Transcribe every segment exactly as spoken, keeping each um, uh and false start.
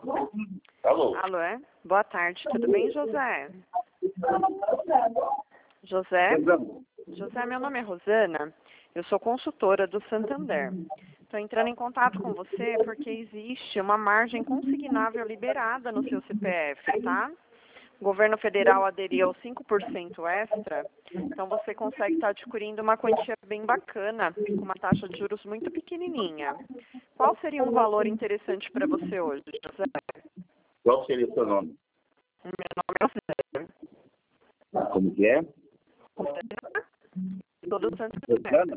Alô? Alô, é? Boa tarde, tudo bem, José? José? José, meu nome é Rosana, eu sou consultora do Santander. Estou entrando em contato com você porque existe uma margem consignável liberada no seu C P F, tá? O governo federal aderiu aos cinco por cento extra, então você consegue estar adquirindo uma quantia bem bacana, com uma taxa de juros muito pequenininha. Qual seria um valor interessante para você hoje, José? Qual seria o seu nome? O meu nome é Rosana. Como que é? Rosana, todo santo. Rosana?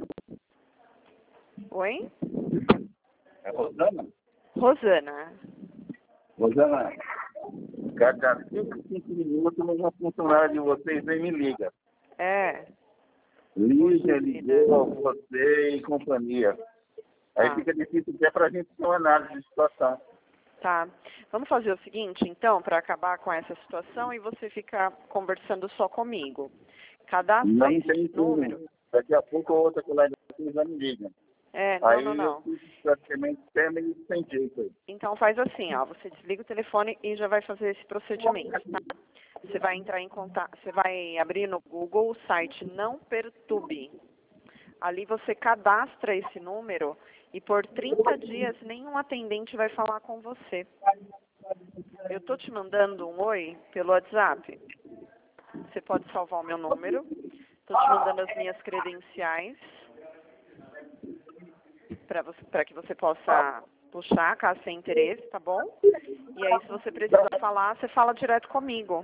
Oi? É Rosana? Rosana. Rosana, cada cinco, cinco minutos uma funcionária de vocês vem e me liga. É. Liga, ligou, você e companhia. Aí Tá. fica difícil até para a gente ter uma análise de situação. Tá. Vamos fazer o seguinte, então, para acabar com essa situação e você ficar conversando só comigo. Cadastra Nem esse tem número. como. Daqui a pouco outra colega já me liga. É, não, Aí não, eu não. fico praticamente até meio sem jeito aí. Então faz assim, ó, você desliga o telefone e já vai fazer esse procedimento, tá? Você vai entrar em contato, você vai abrir no Google o site Não Perturbe. Ali você cadastra esse número e por trinta dias nenhum atendente vai falar com você. Eu tô te mandando um oi pelo WhatsApp. Você pode salvar o meu número. Tô te mandando as minhas credenciais para você, para que você possa puxar, caso tenha interesse, tá bom? E aí, se você precisar falar, você fala direto comigo.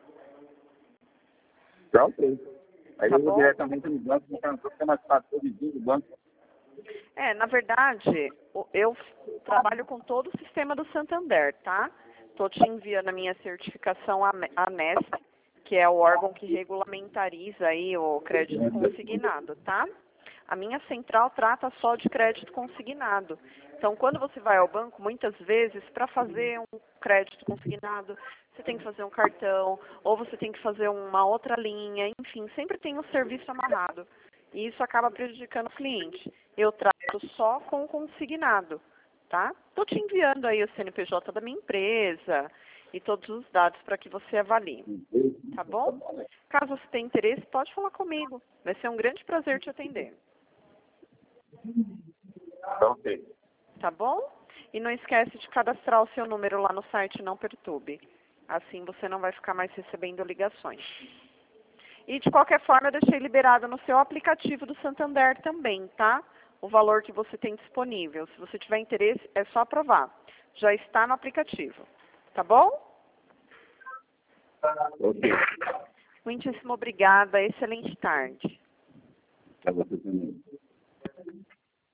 Tá ok. Aí Tá eu vou bom? diretamente no banco, então fica mais fácil todo dia do banco. É, na verdade, o- eu trabalho com todo o sistema do Santander, tá? Tô te enviando a minha certificação ANESP, ANESP, que é o órgão que regulamentariza aí o crédito consignado, tá? A minha central trata só de crédito consignado. Então, quando você vai ao banco, muitas vezes, para fazer um crédito consignado, você tem que fazer um cartão, ou você tem que fazer uma outra linha, enfim, sempre tem um serviço amarrado. E isso acaba prejudicando o cliente. Eu trato só com o consignado, tá? Estou te enviando aí o C N P J da minha empresa e todos os dados para que você avalie, tá bom? Caso você tenha interesse, pode falar comigo. Vai ser um grande prazer te atender. Tá ok. Tá bom? E não esquece de cadastrar o seu número lá no site Não Perturbe. Assim você não vai ficar mais recebendo ligações. E de qualquer forma eu deixei liberado no seu aplicativo do Santander também, tá? O valor que você tem disponível. Se você tiver interesse, é só aprovar. Já está no aplicativo. Tá bom? Ok. Muitíssimo obrigada. Excelente tarde. Para você também.